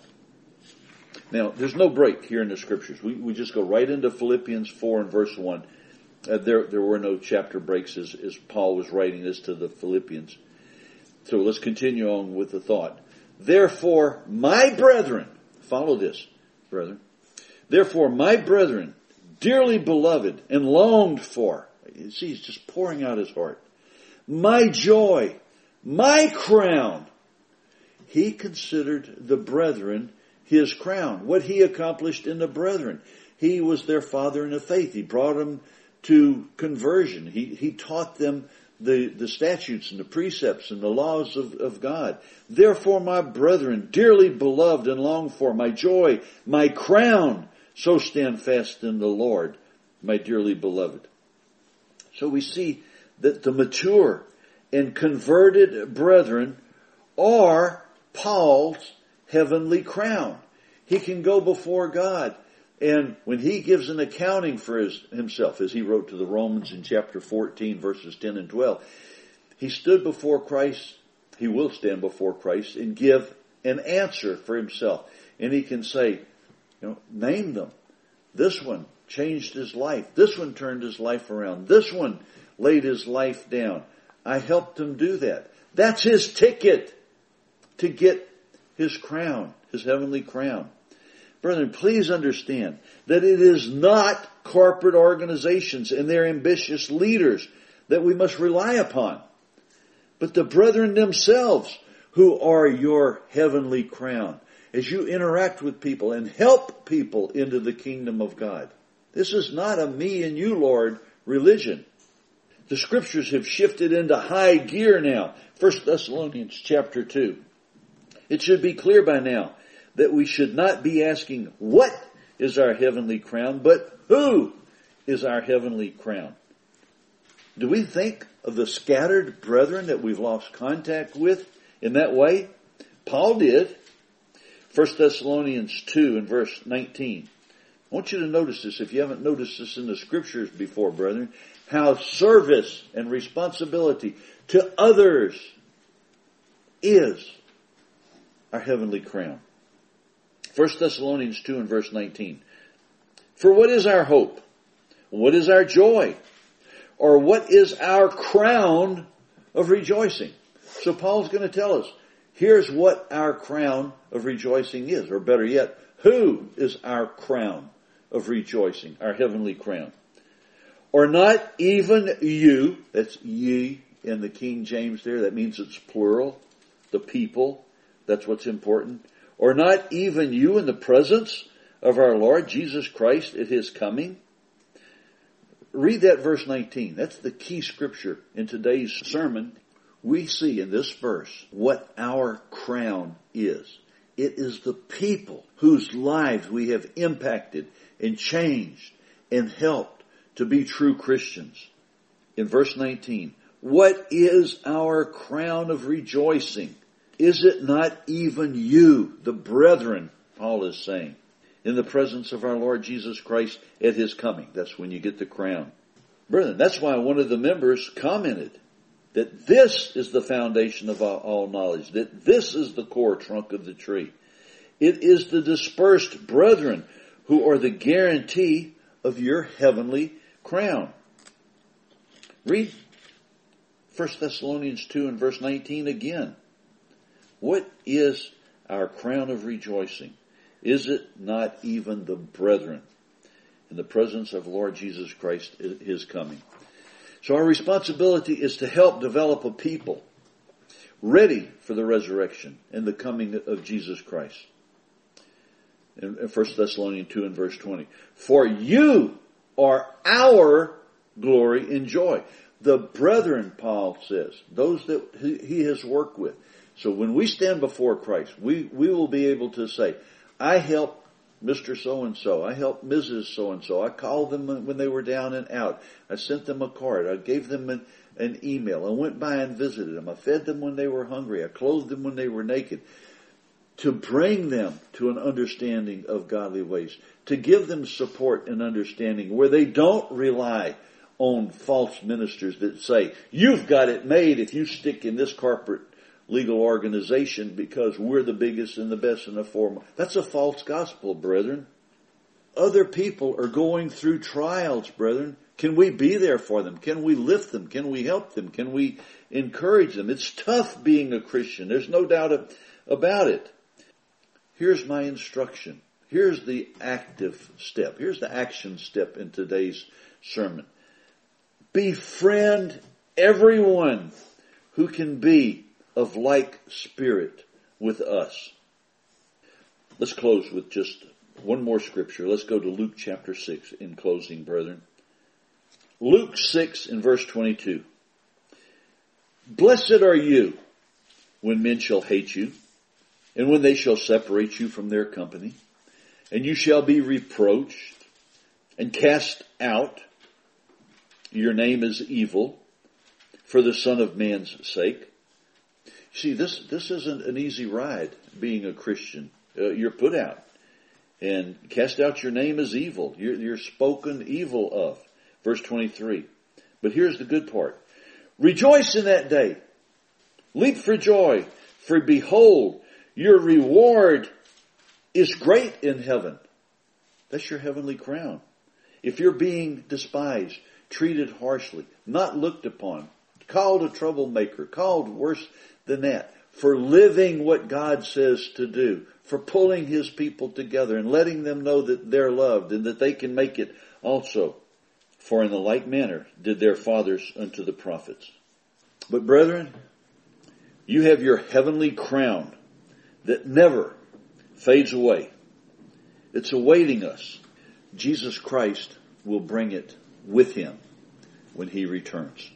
Now, there's no break here in the Scriptures. We just go right into Philippians 4 and verse 1. There were no chapter breaks as Paul was writing this to the Philippians. So let's continue on with the thought. Therefore, my brethren, follow this, brethren. Therefore, my brethren, dearly beloved and longed for. You see, he's just pouring out his heart. My joy, my crown. He considered the brethren his crown. What he accomplished in the brethren. He was their father in the faith. He brought them to conversion. He taught them the statutes and the precepts and the laws of God. Therefore, my brethren, dearly beloved and longed for, my joy, my crown, so stand fast in the Lord, my dearly beloved. So we see that the mature and converted brethren are Paul's heavenly crown. He can go before God, and when he gives an accounting for himself, as he wrote to the Romans in chapter 14, verses 10 and 12, he stood before Christ, he will stand before Christ, and give an answer for himself. And he can say, name them. This one changed his life. This one turned his life around. This one laid his life down. I helped him do that. That's his ticket to get his crown, his heavenly crown. Brethren, please understand that it is not corporate organizations and their ambitious leaders that we must rely upon, but the brethren themselves who are your heavenly crown as you interact with people and help people into the kingdom of God. This is not a me and you, Lord, religion. The Scriptures have shifted into high gear now. 1 Thessalonians chapter 2. It should be clear by now that we should not be asking what is our heavenly crown, but who is our heavenly crown. Do we think of the scattered brethren that we've lost contact with in that way? Paul did. 1 Thessalonians 2 and verse 19. I want you to notice this, if you haven't noticed this in the Scriptures before, brethren, how service and responsibility to others is our heavenly crown. 1 Thessalonians 2 and verse 19. For what is our hope? What is our joy? Or what is our crown of rejoicing? So Paul's going to tell us, here's what our crown of rejoicing is. Or better yet, who is our crown of rejoicing, our heavenly crown? Or not even you, that's ye in the King James there, that means it's plural, the people, that's what's important. Or not even you in the presence of our Lord Jesus Christ at His coming. Read that verse 19. That's the key scripture in today's sermon. We see in this verse what our crown is. It is the people whose lives we have impacted and changed and helped to be true Christians. In verse 19, what is our crown of rejoicing? Is it not even you, the brethren, Paul is saying, in the presence of our Lord Jesus Christ at His coming? That's when you get the crown. Brethren, that's why one of the members commented that this is the foundation of all knowledge, that this is the core trunk of the tree. It is the dispersed brethren who are the guarantee of your heavenly crown. Read 1 Thessalonians 2 and verse 19 again. What is our crown of rejoicing? Is it not even the brethren in the presence of Lord Jesus Christ, His coming? So our responsibility is to help develop a people ready for the resurrection and the coming of Jesus Christ. In 1 Thessalonians 2 and verse 20. For you are our glory and joy. The brethren, Paul says, those that he has worked with. So when we stand before Christ, we will be able to say, I helped Mr. So-and-so. I helped Mrs. So-and-so. I called them when they were down and out. I sent them a card. I gave them an email. I went by and visited them. I fed them when they were hungry. I clothed them when they were naked. To bring them to an understanding of godly ways. To give them support and understanding where they don't rely on false ministers that say, you've got it made if you stick in this corporate legal organization because we're the biggest and the best and the foremost. That's a false gospel, brethren. Other people are going through trials, brethren. Can we be there for them? Can we lift them? Can we help them? Can we encourage them? It's tough being a Christian. There's no doubt about it. Here's my instruction. Here's the active step. Here's the action step in today's sermon. Befriend everyone who can be of like spirit with us. Let's close with just one more scripture. Let's go to Luke chapter 6 in closing, brethren. Luke 6 in verse 22. Blessed are you when men shall hate you, and when they shall separate you from their company, and you shall be reproached and cast out. Your name is evil for the Son of Man's sake. See, this isn't an easy ride, being a Christian. You're put out. And cast out, your name is evil. You're spoken evil of. Verse 23. But here's the good part. Rejoice in that day. Leap for joy. For behold, your reward is great in heaven. That's your heavenly crown. If you're being despised, treated harshly, not looked upon, called a troublemaker, called worse than that, for living what God says to do, for pulling His people together and letting them know that they're loved and that they can make it also. For in the like manner did their fathers unto the prophets. But brethren, you have your heavenly crown that never fades away. It's awaiting us. Jesus Christ will bring it with Him when He returns.